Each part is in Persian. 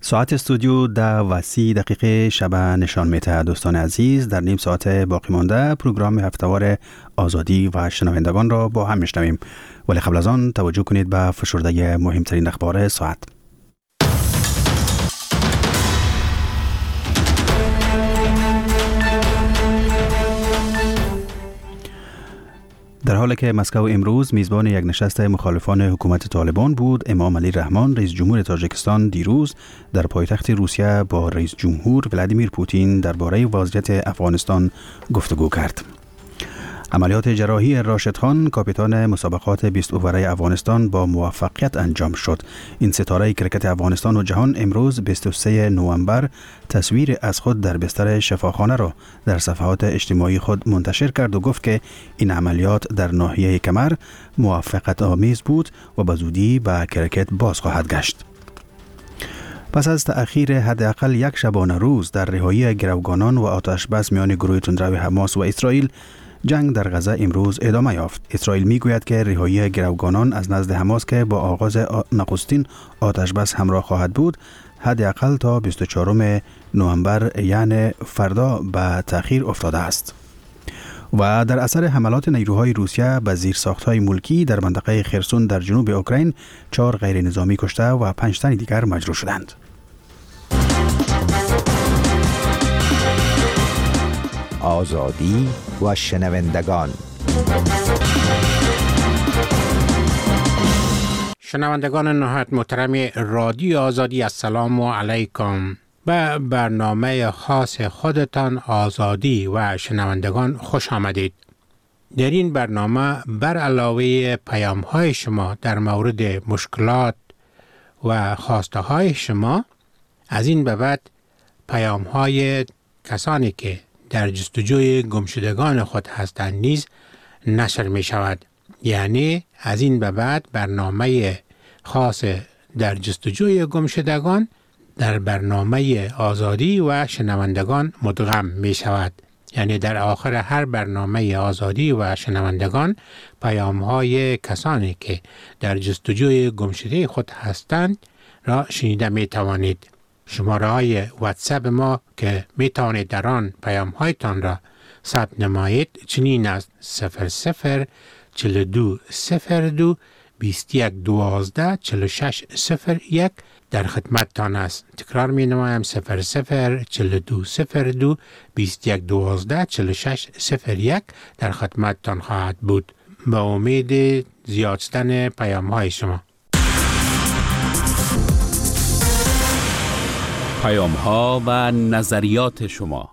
ساعت استودیو 10:30 شب نشان میده. دوستان عزیز، در نیم ساعت باقی مانده پروگرام هفتهوار آزادی و شنوندگان را با هم میشنویم، ولی قبل از آن توجه کنید به فشرده مهمترین اخبار ساعت. در حالی که مسکو امروز میزبان یک نشست مخالفان حکومت طالبان بود، امام علی رحمان رئیس جمهور تاجیکستان دیروز در پایتخت روسیه با رئیس جمهور ولادیمیر پوتین درباره وضعیت افغانستان گفتگو کرد. عملیات جراحی راشد خان، کاپیتان مسابقات 20 اووره افغانستان، با موفقیت انجام شد. این ستاره کرکت افغانستان و جهان امروز 23 نوامبر تصویر از خود در بستر شفاخانه را در صفحات اجتماعی خود منتشر کرد و گفت که این عملیات در ناحیه کمر موفقیت آمیز بود و به زودی به کرکت باز خواهد گشت. پس از تأخیر حداقل یک شبانه روز در رهایی گروگانان و آتش بس میان گروه تندرو حماس و اسرائیل، جنگ در غزه امروز ادامه یافت. اسرائیل میگوید که رهایی گروگانان از نزد حماس که با آغاز نخستین آتش بس همراه خواهد بود، حداقل تا 24 نوامبر یعنی فردا به تأخیر افتاده است. و در اثر حملات نیروهای روسیه به زیرساخت‌های ملکی در منطقه خرسون در جنوب اوکراین 4 غیر نظامی کشته و 5 تن دیگر مجروح شدند. آزادی و شنوندگان. شنوندگان نهایت محترم رادیو آزادی، السلام علیکم. به برنامه خاص خودتان آزادی و شنوندگان خوش آمدید. در این برنامه بر علاوه پیام‌های شما در مورد مشکلات و خواسته های شما، از این به بعد پیام‌های کسانی که در جستجوی گمشدگان خود هستند نیز نشر می شود. یعنی از این به بعد برنامه خاص در جستجوی گمشدگان در برنامه آزادی و شنوندگان مدغم می شود. یعنی در آخر هر برنامه آزادی و شنوندگان پیام های کسانی که در جستجوی گمشده خود هستند را شنیده می توانید. شماره های واتساپ ما که می توانید در آن پیام هایتان را ثبت نمایید چنین است: 00 42 02 21 12 46 01 در خدمت تان است. تکرار می نمایم: 00 42 02 21 12 46 01 در خدمت تان خواهد بود. با امید زیاد شدن پیام های شما. پیام ها و نظریات شما.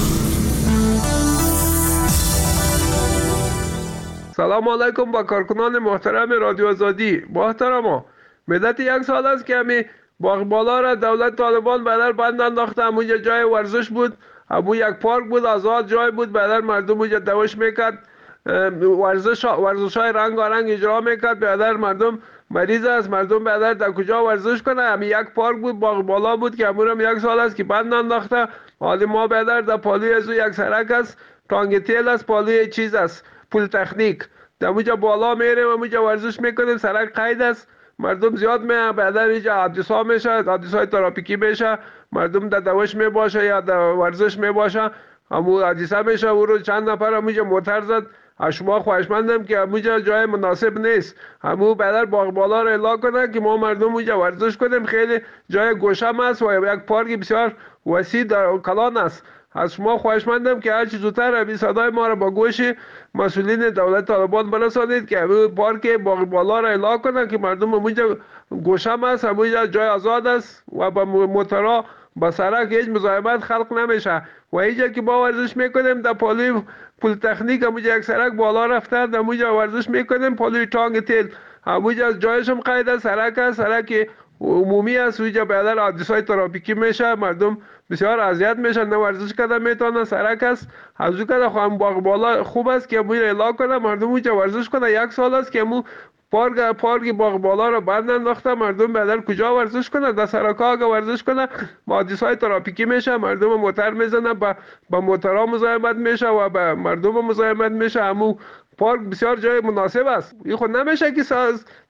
سلام علیکم با کارکنان محترم رادیو آزادی. محترما، مدت 1 سال است که همی باغبالا را دولت طالبان بدر بند انداخته. همونجا جای ورزش بود، همون یک پارک بود، آزاد جای بود. بدر مردم اونجا دوش میکرد، ورزش های رنگارنگ اجرا میکرد. بدر مردم مریض است، مردم بدر در کجا ورزش کنه؟ همین یک پارک بود، باغبالا بود که همون 1 سال است که بند انداخته. حالا ما بدر در پالوی از یک سرک است، تانگتیل است، پالوی چیز است، پول تکنیک. در اونجا بالا میریم، اونجا ورزش میکنیم. سرک قید است، مردم زیاد میان. بعدا اینجا حادثه میشه، حادثه ترافیکی میشه، مردم در دوش میباشه یا در ورزش میباشه، همون حادثه میشه. او رو چند نفر اونجا موتر زد. شما خواهشمندم که اونجا جای مناسب نیست. همون بعدا باغبالا رو اعلام کنه که ما مردم اونجا ورزش کنیم. خیلی جای گوشم است و یک پارک بسیار وسیع در کلان است. از شما خواهشمندم که هر چه زودتر این صدای ما را با گوش مسئولین دولت طالبان برسانید که همین پارک باغبالا را اعلام کنند که مردم اونجا گوشم است، اونجا جای آزاد است و با موتورها با سرک هیچ مزاحمت خلق نمیشه. و اینجا که با ورزش میکنیم در پالوی پول تکنیک، اونجا یک سرک بالا رفته، در اونجا ورزش میکنیم. پالوی تانگ تیل اونجا جایش هم قید است، سرک است، سرک عمومی است. اونجا بعدا حادثه‌های ترافیکی میشه، مردم بسیار اذیت میشن، نه ورزش کردن میتونن. سرک است، حضور کده خواهم باغبالا خوب است که امون اعلام کنه مردم اونجا ورزش کنه. 1 سال است که امون پارک باغبالا رو بند انداخته. مردم بدل کجا ورزش کنه؟ در سرکا اگه ورزش کنه حادثه‌های ترافیکی میشه، مردم موتر میزنه، با موترها مزاحمت میشه و با مردم مزاحمت میشه. همون پارک بسیار جای مناسب است. این خود نمیشه که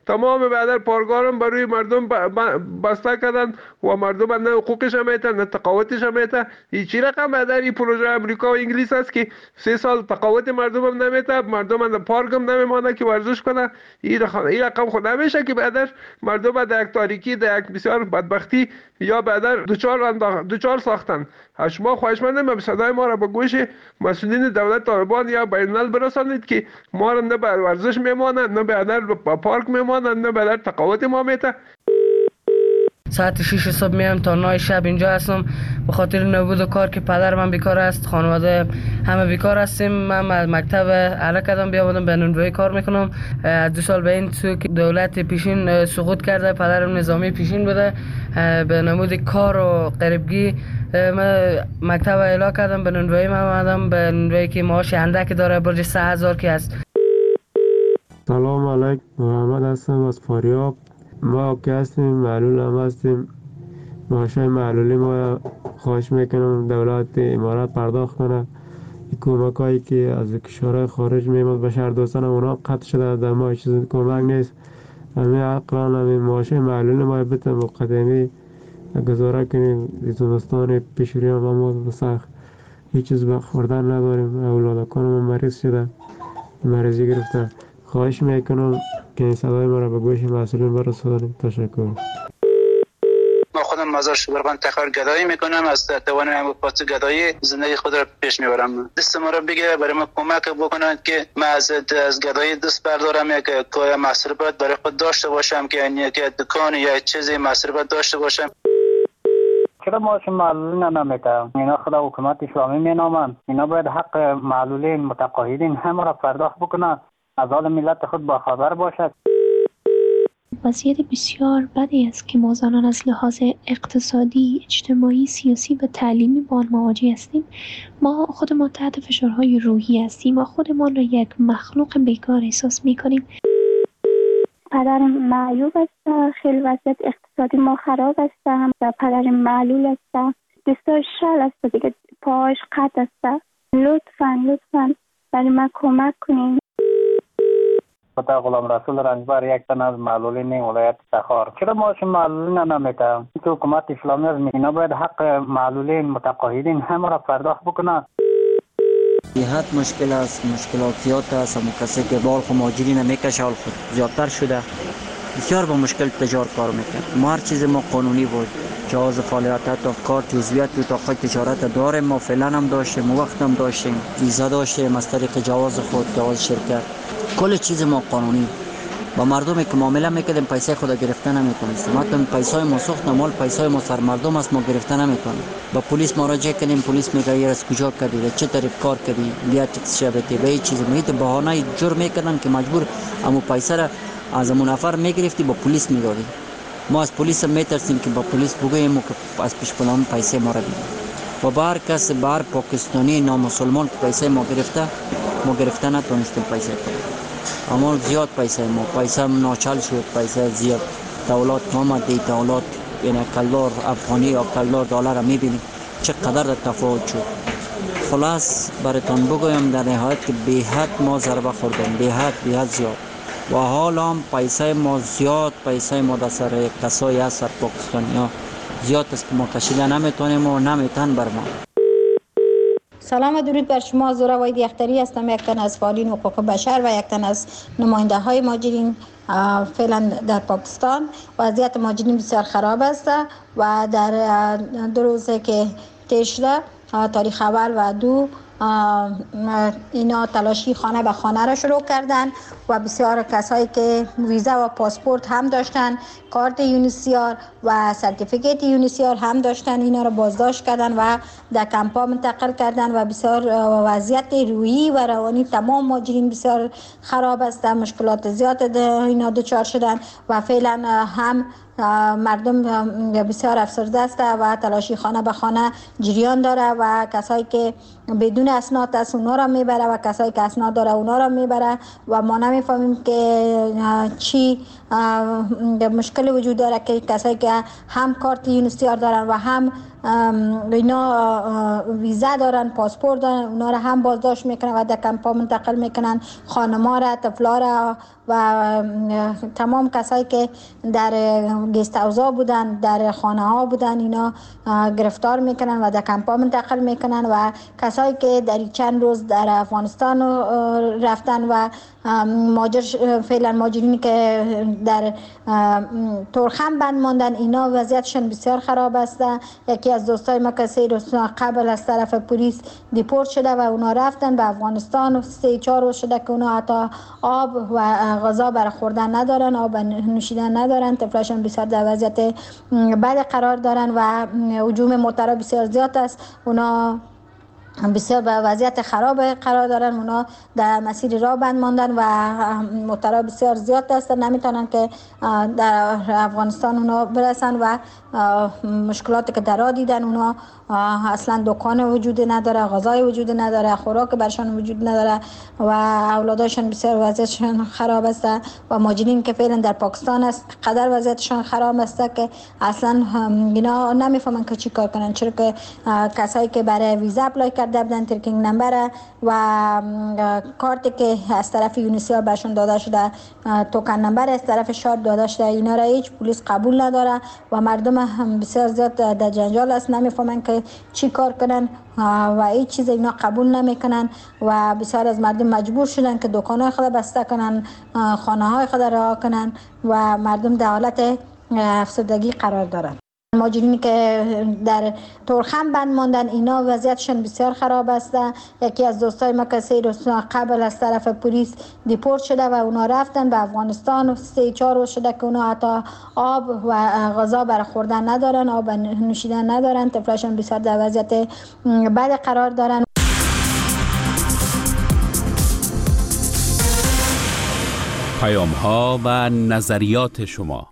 تمام بعد پارگارم برای مردم بسته کردن و مردم نه حقوقش میته نه تقاعدش میته. هیچ رقم بعد این پروژه امریکا و انگلیس است که 3 سال تقاعد مردم هم نمیته، مردم اند پارک هم نمیمانه که ورزش کنه. این رقم خود نمیشه که بعد مردم در یک تاریکی در یک بسیار بدبختی یا بعد دوچار ساختن. شما خواهشمندم صدای ما را به گوش مسئولین دولت طالبان یا بین الملل برسانید که ما را نه به ورزش میمانند، نه به پارک میمانند، نه به تقاعد ما میته. ساعت 6 صبح میام تا 9 شب اینجا هستم به خاطر نبود کار که پدر من بیکار است، خانواده همه بیکار هستیم. من از مکتب الک کردم بیامدم به نونوایی کار میکنم. 2 سال به این سو که دولت پیشین سقوط کرده، پدرم نظامی پیشین بوده، به نمود کار و غریبگی من مکتب اعلام کردم به نونوایی. من آمدم به نونوایی که معاش اندک داره، برج 3000 که است. سلام علیکم، محمد هستم از فاریاب. ما که هستیم معلول هم هستیم. معاشای معلولی ما خواهش میکنم دولت امارات پرداخت کنه. کمک هایی که از کشورهای خارج میمد به شهردوستان اونا قطع شده، در ما چیز کمک نیست. همین عقلان همین معاشای معلولی ما بتن مقدمی گزاره کنیم. زمستان پیشوری هم ما سخت هیچ چیز به خوردن نداریم. اولادکان ما مریض شده، مریضی گرفته. خواهش میکنم که این صدای ما را به گوش مسئولین برسانید. تشکر. ما خودم مزار شبرغان تخار گدایی میکنم، از توانم پاس گدایی زندگی خود را پیش میبرم. دست ما را بگیره برای ما کمک بکنند که ما از گدایی دست بردارم، یک کوی مصرفات برای خود داشته باشم، که یک دکان یا چیزی مصرفات داشته باشم. چرا معاش معلولین نمیده؟ اینا خود حکومت اسلامی مینامند. اینا باید حق معلولین متقاعدین همه را پرداخت بکنند، از حال ملت خود با خبر باشد. وضعیت بسیار بدی است که ما زنان از لحاظ اقتصادی، اجتماعی، سیاسی و تعلیمی با آن مواجه هستیم. ما خودمان تحت فشارهای روحی هستیم و خودمان را یک مخلوق بیکار احساس می‌کنیم. پدرم معیوب است، خیلی وضعیت اقتصادی ما خراب است. پدرم معلول است، دستاش شل است دیگه، پاش قطع است. لطفاً برای من کمک کنین. خدا غلام رسول رنجبر یک تن از معلولین ولایت تخار. چرا معاش معلولین نمیده؟ تو حکومت اسلامی از اینا باید حق معلولین متقاعدین همه را پرداخت بکنند. صحت مشکل است، مشکلات زیاد است. همون کسی که بالخ و ماجری نمیکشه حال خود زیادتر شده، بسیار با مشکل تجار کار میکنه. ما هر چیز ما قانونی بود، جواز فعالیت تا کار جزئیات تو تاخت تجارت داریم. ما فعلا هم داشتیم، وقت هم داشتیم، ویزا داشتیم از طریق جواز خود، جواز شرکت، کل چیز ما قانونی. با مردمی که معامله میکردیم پیسه خود گرفته نمیتونستیم. حتی پیسای ما سوخت مال پیسای ما سر مردم است، ما گرفته نمیتونیم. با پلیس مراجعه کردیم، پلیس میگه این از کجا کردی، چه طریق کار کردی، بیا تکس شبتی به چیز میگه بهانه جور میکردن که مجبور امو پیسه را از امو نفر میگرفتی با پلیس میدادی. ما از پلیس میترسیم که با پلیس بگوییم که از پیش پلان پیسه ما را بگیریم. و بار کس بار پاکستانی نامسلمان که پیسه ما گرفته نتونستیم پیسه کنیم. اما زیاد پیسه ناچل شد، پیسه زیاد. دولت آمد، دولت یعنی کلدار افغانی یا کلدار دلار میبینی چقدر تفاوت شد. خلاص براتون بگویم در نهایت که به حد ما ضربه خوردیم، به حد زیاد. و حال هم پیسه ما زیاد، پیسه ما در سر کسایی هست سر پاکستانی ها زیاد است که ما کشیده نمیتونیم و نمیتون بر ما. سلام و درود بر شما. زهره وحید یختری هستم، یک تن از فعالین حقوق بشر و یک تن از نماینده های مهاجرین فعلا در پاکستان. وضعیت مهاجرین بسیار خراب است و در 2 روزه که طی شده، تاریخ اول و 2 اینا تلاشی خانه به خانه را شروع کردن و بسیار کسایی که ویزا و پاسپورت هم داشتن، کارت یونیسیار و سرتیفیکیت یونیسیار هم داشتن، اینا را بازداشت کردن و در کمپا منتقل کردن و بسیار وضعیت روحی و روانی تمام مهاجرین بسیار خراب است. مشکلات زیاد اینا دچار شدن و فعلا هم مردم بسیار افسرده است و تلاشی خانه به خانه جریان داره و کسایی که بدون اسناد است اونا را میبره و کسایی که اسناد داره اونا را میبره و ما نمیفهمیم که چی مشکل وجود داره که کسایی که هم کارت یونیسیار دارن و هم اینا ویزا دارن، پاسپورت دارن، اونا را هم بازداشت میکنن و در کمپا منتقل میکنن، خانما را، طفلا را و تمام کسایی که در گست هاوس‌ها بودن، در خانه ها بودن، اینا گرفتار میکنن و در کمپا منتقل میکنن و کسایی که در چند روز در افغانستان رفتن و فعلا مهاجرینی که در تورخم بند ماندن، اینا وضعیتشون بسیار خراب است. یکی از دوستای ما که 3 روز قبل از طرف پلیس دیپورت شده و اونا رفتن به افغانستان. 3-4 روز شده که اونا حتی آب و غذا برای خوردن ندارن، آب نوشیدن ندارن، طفلاشون بسیار در وضعیت بد قرار دارن و هجوم موترها بسیار زیاد است. اونا بسیار به وضعیت خراب قرار دارن، اونا در مسیر راه بند ماندن و موترها بسیار زیاد هستن، نمیتونن که در افغانستان اونا برسن و مشکلاتی که در راه دیدن، اونا اصلا دکان وجود نداره، غذای وجود نداره، خوراک برشان وجود نداره و اولاداشون بسیار وضعیتشون خراب است و مهاجرین که فعلا در پاکستان است قدر وضعیتشون خراب است که اصلا اینا نمیفهمن که چی کار کنن، چرا که کسایی که برای ویزا اپلای کرده بودن، ترکینگ نمبر و کارتی که از طرف یونیسیار بهشون داده شده، توکن نمبر از طرف شاد داده شده، اینا را هیچ پلیس قبول نداره و مردم بسیار زیاد در جنجال است، نمیفهمن که چی کار کنن و هیچ چیز اینا قبول نمیکنن و بسیار از مردم مجبور شدن که دکانهای خود بسته کنن، خانه های خود رها کنن و مردم در حالت افسردگی قرار دارن. مهاجرینی که در تورخم بند ماندن، اینا وضعیتشون بسیار خراب است. یکی از دوستای ما که 3 روز قبل از طرف پلیس دیپورت شده و اونا رفتن به افغانستان. 3-4 روز شده که اونا حتی آب و غذا برای خوردن ندارن، آب نوشیدن ندارن، طفلاشون بسیار در وضعیت بد قرار دارن. پیام ها و نظریات شما.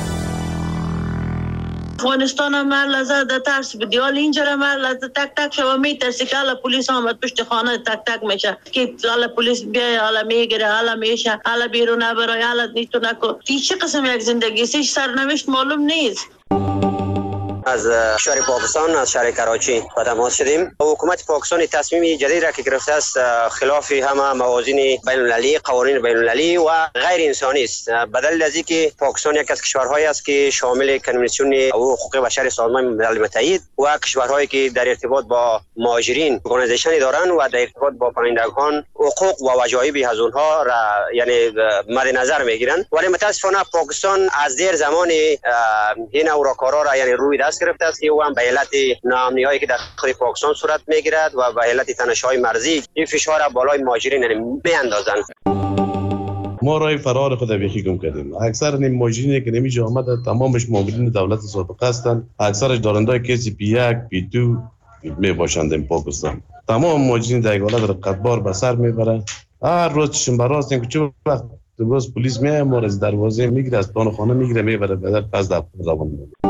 افغانستان ما لحظه در ترس بدی، حال اینجا را ما لحظه تک تک شما میترسی که حالا پلیس آمد پشت خانه تک تک میشه که حالا پلیس بیای، حالا میگیره، حالا میشه، حالا بیرون نبرای، حالا نیتو نکو. چه قسم یک زندگی است؟ سرنوشت معلوم نیست. از شهر پاکستان، از شهر کراچی با تماس شدیم. حکومت پاکستان تصمیم جدید را که گرفته است خلاف همه موازین بین المللی، قوانین بین المللی و غیر انسانی است. بدل از اینکه پاکستان یک از کشورهایی است که شامل کنوانسیون حقوق بشر سازمان ملل متحد و کشورهایی که در ارتباط با مهاجرین ارگانیزیشنی دارند و در ارتباط با پناهندگان حقوق و وجایب از اونها را یعنی مد نظر میگیرند، ولی متاسفانه پاکستان از دیر زمان این اوراکارا را یعنی روی دست گرفته است که او هم به علت ناامنی‌هایی که در داخل پاکستان صورت میگیرد و به علت تنش‌های مرزی این فشار را بالای مهاجرین میاندازند. ما راه فرار خود بیخی گم کردیم. اکثر این مهاجرینی که نمیشه آمده تمامش مامورین دولت سابقه هستند، اکثرش دارنده کسی پی1 پی2 میباشند این پاکستان. تمام مهاجرین در حالت رقتبار به سر میبرند. هر روز چشم براست این که چه وقت باز پلیس میاد ما از دروازه میگیره، از پلان خانه میگیره میبره به پس در روان.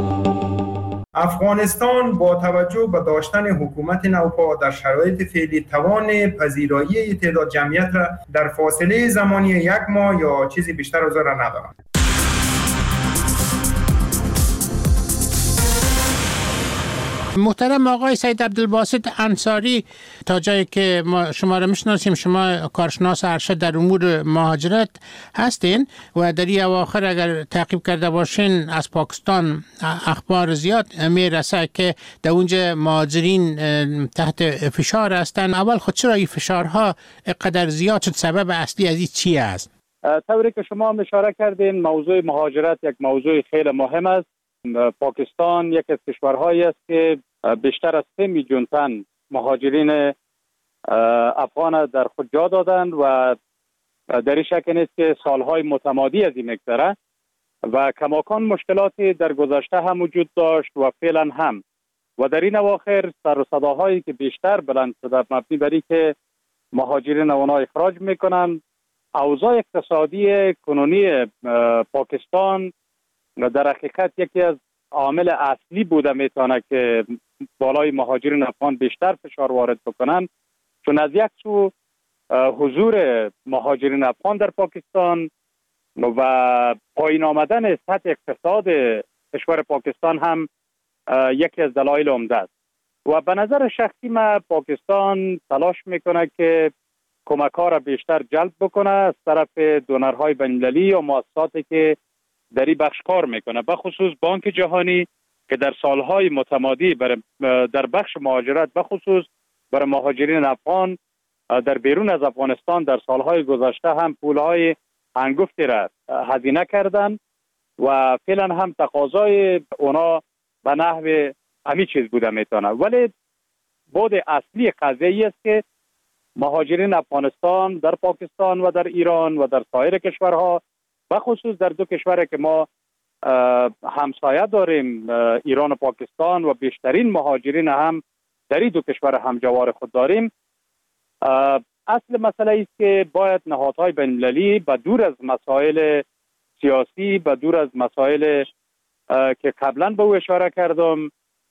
افغانستان با توجه به داشتن حکومت نوپا در شرایط فعلی توان پذیرایی تعداد جمعیت را در فاصله زمانی 1 ماه یا چیزی بیشتر از آن را ندارد. محترم آقای سید عبدالباسط انصاری، تا جایی که ما شما را میشناسیم شما کارشناس ارشد در امور مهاجرت هستین و در این اواخر اگر تعقیب کرده باشین از پاکستان اخبار زیاد میرسه که در اونجا مهاجرین تحت فشار هستن. اول خود چرا این فشارها قدر زیاد شد؟ سبب اصلی از این چی است؟ طوری که شما اشاره کردین موضوع مهاجرت یک موضوع خیلی مهم است. پاکستان یک از کشورهایی است که بیشتر از 3 میلیون تن مهاجرین افغان در خود جا دادند و در این شک نیست که سالهای متمادی از این مگذره و کماکان مشکلاتی در گذشته هم وجود داشت و فعلا هم و در این اواخر سر و صداهایی که بیشتر بلند شده مبنی بر اینکه مهاجرین اونا اخراج میکنند. اوضاع اقتصادی کنونی پاکستان در حقیقت یکی از عامل اصلی بوده میتونه که بالای مهاجرین افغان بیشتر فشار وارد بکنن، چون از یک سو حضور مهاجرین افغان در پاکستان و پایین آمدن سطح اقتصاد کشور پاکستان هم یکی از دلایل عمده است. و به نظر شخصی من پاکستان تلاش میکنه که کمک ها را بیشتر جلب بکنه از طرف دونرهای بین‌المللی و مؤسساتی که در این بخش کار میکنه، به خصوص بانک جهانی که در سالهای متمادی در بخش مهاجرت به خصوص برای مهاجرین افغان در بیرون از افغانستان در سالهای گذشته هم پولهای هنگفتی را هزینه کردن و فعلا هم تقاضای اونا به نحو همین چیز بوده میتونه. ولی بود اصلی قضیه است که مهاجرین افغانستان در پاکستان و در ایران و در سایر کشورها، به خصوص در دو کشوری که ما همسایه داریم، ایران و پاکستان، و بیشترین مهاجرین هم در این دو کشور همجوار خود داریم، اصل مسئله است که باید نهادهای بین‌المللی به دور از مسائل سیاسی، به دور از مسائل که قبلا به او اشاره کردم،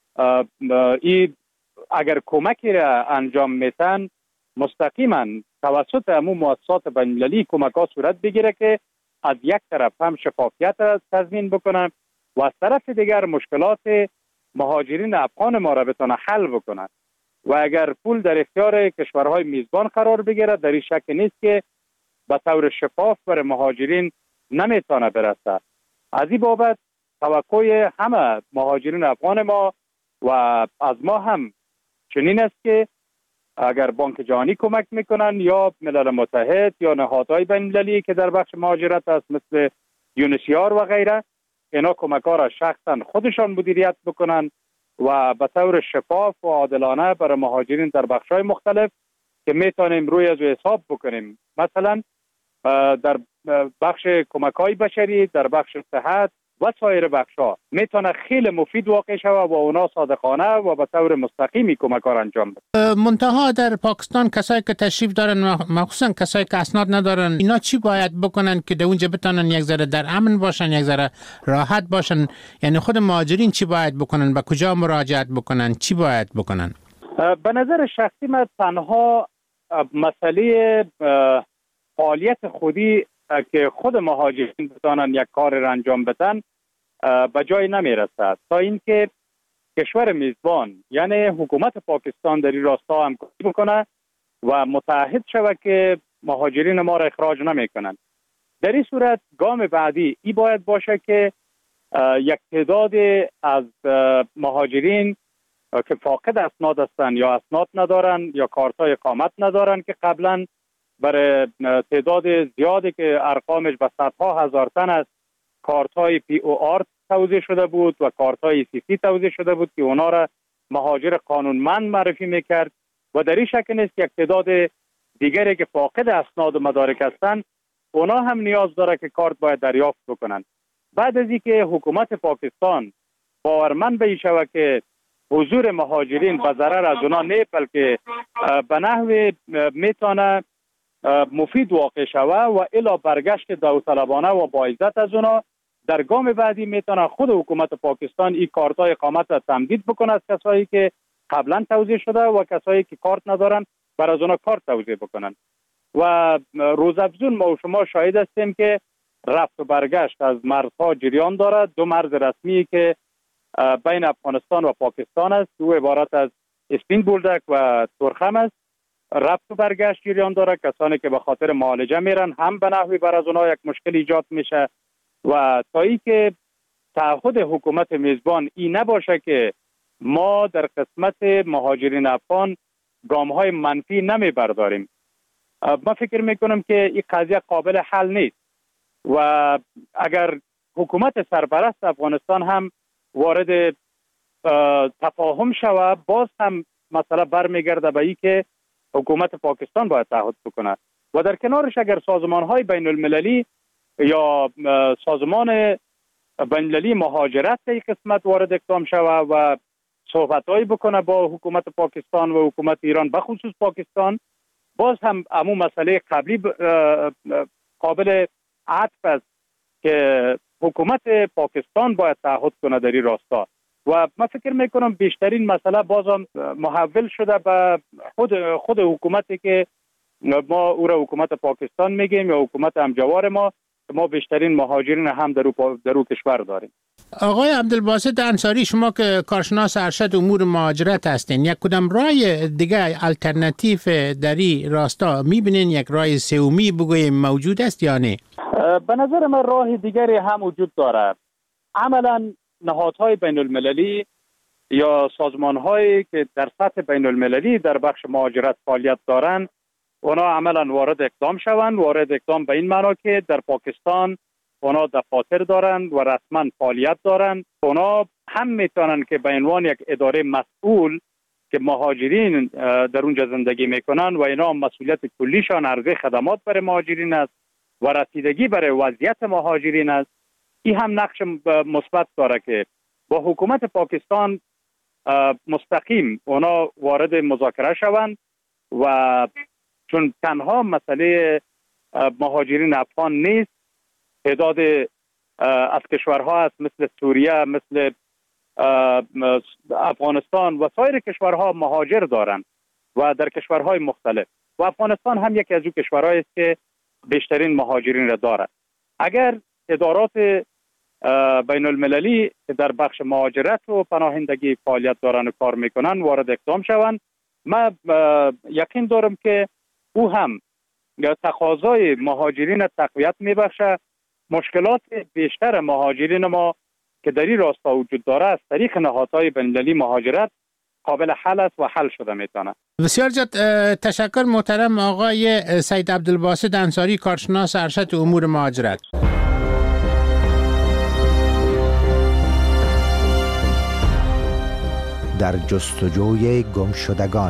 اگر کمکی را انجام میتن مستقیما توسط همون مؤسسات بین‌المللی کمک ها صورت بگیره که از یک طرف هم شفافیت را تضمین بکنن و از طرف دیگر مشکلات مهاجرین افغان ما را بتونه حل بکنن. و اگر پول در اختیار کشورهای میزبان قرار بگیره، در این شک نیست که به طور شفاف برای مهاجرین نمیتونه برسه. از این بابت توقع همه مهاجرین افغان ما و از ما هم چنین است که اگر بانک جهانی کمک میکنن یا ملل متحد یا نهادهای بین‌المللی که در بخش مهاجرت است مثل یونیسیار و غیره، اینا کمک ها را شخصا خودشان مدیریت بکنن و به طور شفاف و عادلانه برای مهاجرین در بخش‌های مختلف که میتونیم روی از حساب بکنیم، مثلا در بخش کمک‌های بشری، در بخش صحت و سایر بخش‌ها میتونه خیلی مفید واقع شود و اونا صادقانه و به طور مستقیمی کمک ها انجام بده. منتها در پاکستان کسایی که تشریف دارن، مخصوصا کسایی که اسناد ندارن، اینا چی باید بکنن که در اونجا بتونن یک ذره در امن باشن، یک ذره راحت باشن؟ یعنی خود مهاجرین چی باید بکنن؟ به کجا مراجعت بکنن؟ چی باید بکنن؟ به نظر شخصی من تنها مسئله فعالیت خودی که خود مهاجرین بتانن یک کار را انجام بدن به جای نمیرسد تا اینکه کشور میزبان یعنی حکومت پاکستان در این راستا همکاری بکنه و متعهد شود که مهاجرین ما را اخراج نمیکنن. در این صورت گام بعدی ای باید باشه که یک تعداد از مهاجرین که فاقد اسناد هستند یا اسناد ندارن یا کارتای اقامت ندارن که قبلا برای تعداد زیادی که ارقامش به صدها هزار تن است کارت‌های POR توزیع شده بود و کارت‌های CC توزیع شده بود که اونا را مهاجر قانونمند معرفی میکرد و در این شک نیست یک تعداد دیگری که فاقد اسناد و مدارک هستند اونا هم نیاز داره که کارت باید دریافت بکنن. بعد از اینکه حکومت پاکستان باورمند به این شود که حضور مهاجرین به ضرر از اونا نه بلکه به نحو میتونه مفید واقع شود و الی برگشت داوطلبانه و با عزت از اونا، در گام بعدی میتونه خود حکومت پاکستان این کارت‌های اقامت را تمدید بکنه از کسایی که قبلا توزیع شده و کسایی که کارت ندارن بر از اونا کارت توزیع بکنن. و روزافزون ما و شما شاهد هستیم که رفت و برگشت از مرزها جریان دارد. دو مرز رسمی که بین افغانستان و پاکستان است، دو عبارت از اسپین بولدک و ترخم است، رفت و برگشت جریان داره. کسانی که به خاطر معالجه میرن هم به نحوی بر از اونها یک مشکل ایجاد میشه و تا ای که تعهد حکومت میزبان این نباشه که ما در قسمت مهاجرین افغان گام های منفی نمی برداریم، ما فکر میکنم که این قضیه قابل حل نیست و اگر حکومت سرپرست افغانستان هم وارد تفاهم شود باز هم مسئله برمیگرده به این که حکومت پاکستان باید تعهد بکنه و در کنارش اگر سازمان‌های بین المللی یا سازمان بین المللی مهاجرت در قسمت وارد اقدام شود و صحبت‌هایی بکنه با حکومت پاکستان و حکومت ایران به خصوص پاکستان، باز هم همون مسئله قبلی قابل عطف است که حکومت پاکستان باید تعهد کنه در این راستا و من فکر میکنم بیشترین مسئله بازم محول شده به خود حکومتی که ما او را حکومت پاکستان میگیم یا حکومت همجوار ما ما بیشترین مهاجرین هم در او کشور داریم. آقای عبدالباسط انصاری، شما که کارشناس ارشد امور مهاجرت هستین، یک کدام رای دیگه الटरनेटिव در این راستا میبینین؟ یک رای سومی بگویم موجود است یا نه؟ به نظر من راه دیگری هم وجود دارد. عملا نهادهای بین المللی یا سازمانهایی که در سطح بین المللی در بخش مهاجرت فعالیت دارند، اونا عملا وارد اقدام به این معنا که در پاکستان اونا دفاتر دارند و رسما فعالیت دارند. اونا هم میتونن که به عنوان یک اداره مسئول که مهاجرین در اونجا زندگی میکنن و اینا مسئولیت کلیشان عرضه خدمات برای مهاجرین است و رسیدگی برای وضعیت مهاجرین است. این هم نقش مثبت داره که با حکومت پاکستان مستقیم اونا وارد مذاکره شوند و چون تنها مسئله مهاجرین افغان نیست، تعداد از کشورها هست مثل سوریه، مثل افغانستان و سایر کشورها مهاجر دارند و در کشورهای مختلف و افغانستان هم یکی از اون کشورهایی است که بیشترین مهاجرین را دارد. اگر ادارات بین المللی که در بخش مهاجرت و پناهندگی فعالیت دارند و کار میکنن وارد اقدام شوند، من یقین دارم که او هم تقاضای مهاجرین تقویت میبخشه. مشکلات بیشتر مهاجرین ما که در این راستا وجود داره از طریق نهادهای بین المللی مهاجرت قابل حل است و حل شده میتونه. بسیار زیاد تشکر محترم آقای سید عبدالباسط انصاری، کارشناس ارشد امور مهاجرت. در جستجوی گمشدگان.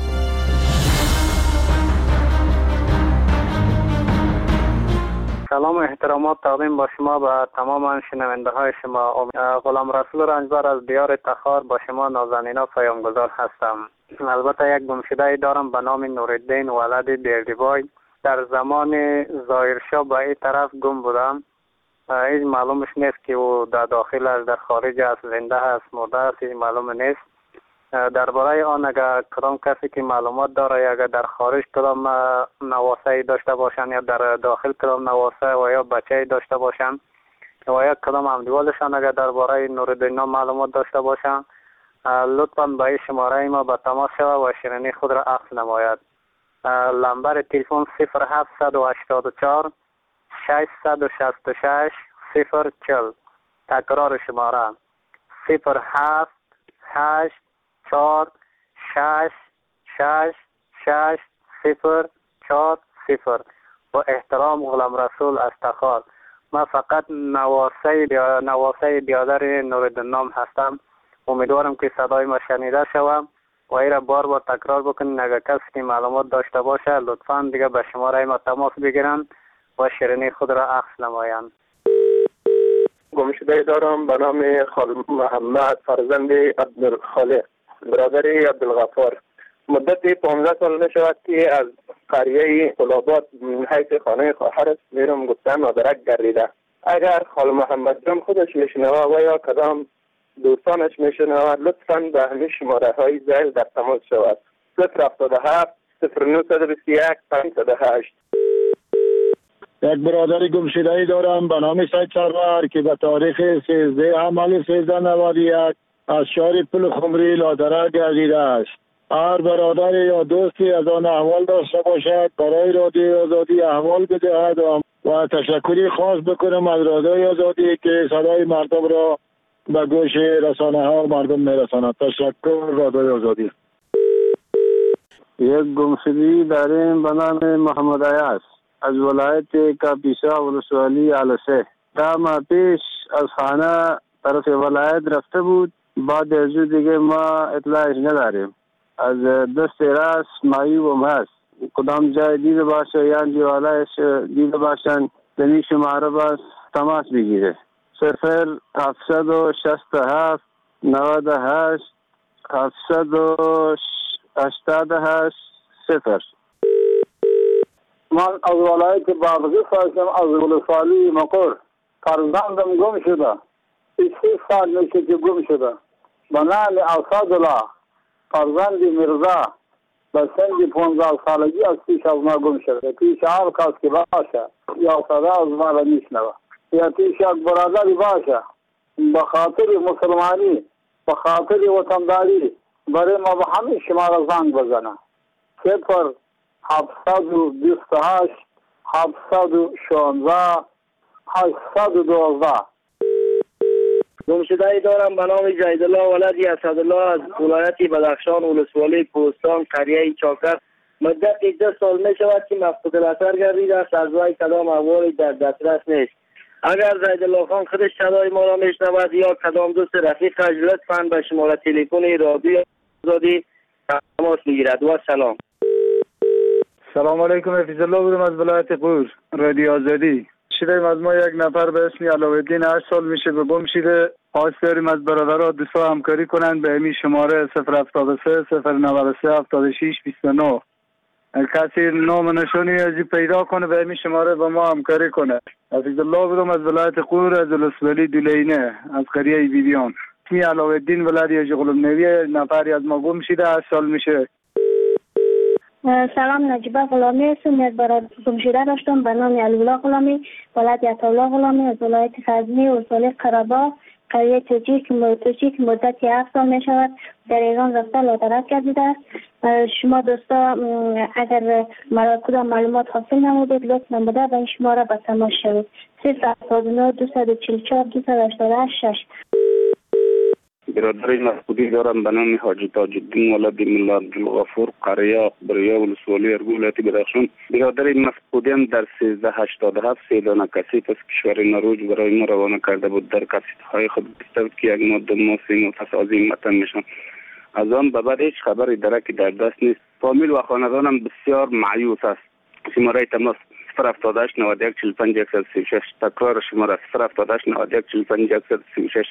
سلام و احترامات تقدیم با شما به تمام شنونده های شما. غلام رسول رنجبر از دیار تخار با شما نازنینا پیامگذار هستم. البته یک گمشده دارم به نام نورالدین ولد دیردیبای. در زمان ظاهرشاه به این طرف گم بودم. هیچ معلومش نیست که او در داخل است، در خارج است، زنده است، مرده است، هیچ معلوم نیست. درباره آن اگر کدام کسی که معلومات داره، اگر در خارج کدام نواسه داشته باشن یا در داخل کدام نواسه و یا بچه داشته باشن و یا کدام همدیوالشان اگر درباره نورالدین معلومات داشته باشن، لطفاً به این شماره ما به تماس شود و شیرینی خود را عکس نماید. نمبر تلفن 0784 666 040. تکرار شماره 078 4 6 6 6 0 4 0. با احترام غلام رسول از تخار. من فقط نواسه بیادر نورالدین هستم. امیدوارم که صدای ما شنیده شوم و این را بار تکرار بکنین. اگر کسی که معلومات داشته باشه لطفاً دیگه به شماره ما تماس بگیرن و شیرینی خود را عکس نمایند. گمشده دارم به نام خال محمد فرزند عبدالخالق برادر عبدالغفار. مدت 15 سال نشود که از قریه قلابات حیث خانه خواهرش میرم گفتن مادرک گردیده. اگر خال محمد جان خودش میشنوه و یا کدام دوستانش میشنوه لطفاً به همین شماره های زیل در تماس شود. 077 0921 508. یک برادر گمشده‌ای دارم به نام سید سرور که به تاریخ 13 حمل 1391 از شهر پل خمری لادره گردیده است. هر برادر یا دوستی از آن احوال داشته باشد برای رادیوی آزادی احوال بدهد و تشکری خاص بکنم از رادیوی آزادی که صدای مردم را به گوش رسانه ها و مردم میرساند. تشکر رادیوی آزادی. یک گمشدگی داریم به نام محمد عیاض از ولایت کاپیسا ولسوالی علسه. تا ماه پیش از خانه طرف ولایت رفته بود، بعد از دیگه ما اطلاعش نداریم. از دست راست معیوب هست، کدام جای دیده باشه یا جوالایش دیده باشن دنی شماره باز تماس بگیره. 0767 98 788 0. من از ولایت بابغی هستم، از ولسوالی مقر. فرزندم گم شده. 6 سال میشه که گم شده. به نام اسدالله فرزند مرزا به سن 15 سالگی از پیش از ما گم شده. پیش هر کس که باشه یا صدا از ما را میشنوه یا پیش یک برادری باشه به خاطر مسلمانی به خاطر وطنداری برای ما به همه شما را زنگ بزنه. 0 728 716 812. گمشده‌ای دارم به نام زیدالله ولد اسدالله از ولایت بدخشان ولسوالی کوهستان قریه چاکر. مدت 2 سال می شود که مفقود الاثر گردیده است. از وی کدام احوالی در دسترس نیست. اگر زیدالله خان خودش صدای ما را میشنود یا کدام دوست رفیقش لطفاً به شماره تلفن رادیو آزادی تماس بگیرد. و سلام. سلام علیکم. حفیظ الله بودم از ولایت قور رادیو آزادی. شدیم از ما یک نفر به اسم علاءالدین 8 سال میشه به گم شده. خواست داریم از برادرها دوستا همکاری کنند به امی شماره 073 093 76 29. کسی نام نشانی ازی پیدا کنه به امی شماره با ما همکاری کنه. حفیظ الله بودم از ولایت قور از ولسوالی دولینه از قریه بیبیان. اسمی علاءالدین ولد یاجغلم نویه. نفری از ما گم شده 8 سال میشه. سلام، نجیبه غلامی هستم. یک برادر گم شده داشتم به نام علی‌الله غلامی ولد عطاالله غلامی از ولایت غزنی ولسوالی قره‌باغ قریه توجی که مدت 7 سال می شود در ایران رفته لادرک گردیده است. شما دوستا اگر مرا کدام معلومات حاصل نمودید لطف نموده به این شماره به تماس شوید. 079 244 288. برادر مفقودی دارم به نام حاجی تاج الدین ولد ملا عبدالغفور قریه بریا ولسوالی ارگو ولایت بدخشان. برادر مفقودی هم در 1387 3 دانه کسیت از کشور نروژ برای ما روانه کرده بود. در کسیت های خود گفته بود که یک ماده ماسی پس از این وطن میشن. از آن به بعد هیچ خبری درکی در دست نیست. فامیل و خاندانم بسیار مایوس است. شماره تماس 078 91 45 136. تکرار شماره 078 91 45 136.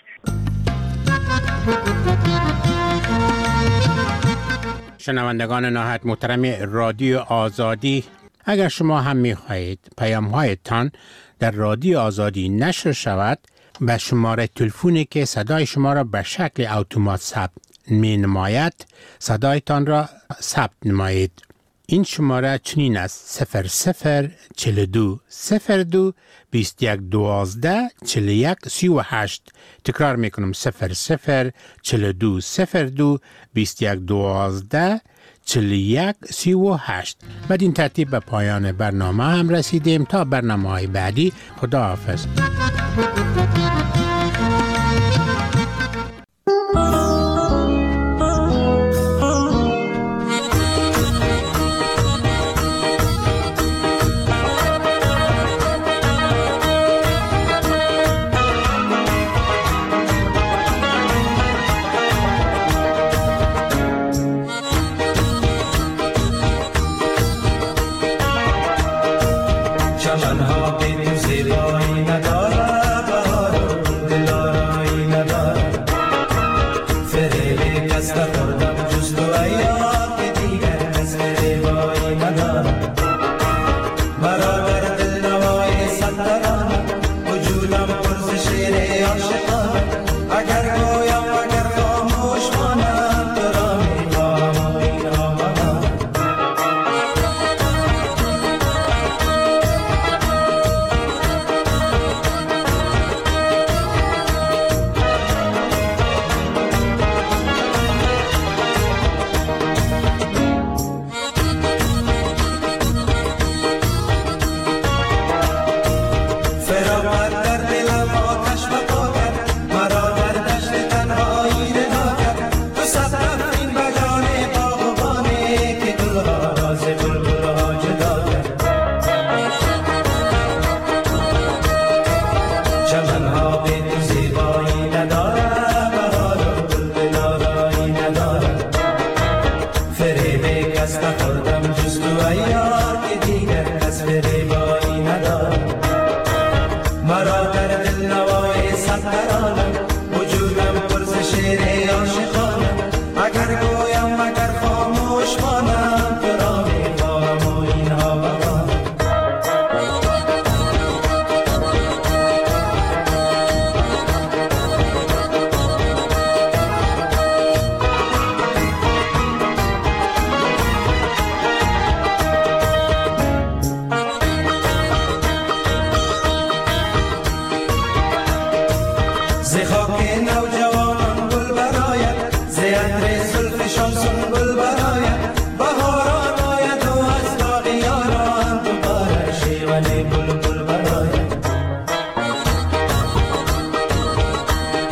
شنوندگان نهایت محترم رادیو آزادی، اگر شما هم می‌خواهید پیام‌هایتان در رادیو آزادی نشر شود، به شماره تلفنی که صدای شما را به شکل اتومات ثبت می‌نماید صدایتان را ثبت نمایید. این شماره چنین است: 0042 02 21 12 41 38. تکرار میکنم: 0042 02 21 12 41 38. بدین ترتیب به پایان برنامه هم رسیدیم. تا برنامه‌های بعدی، خداحافظ. چمنها بی تو زیبایی نداره بهارو نوجوان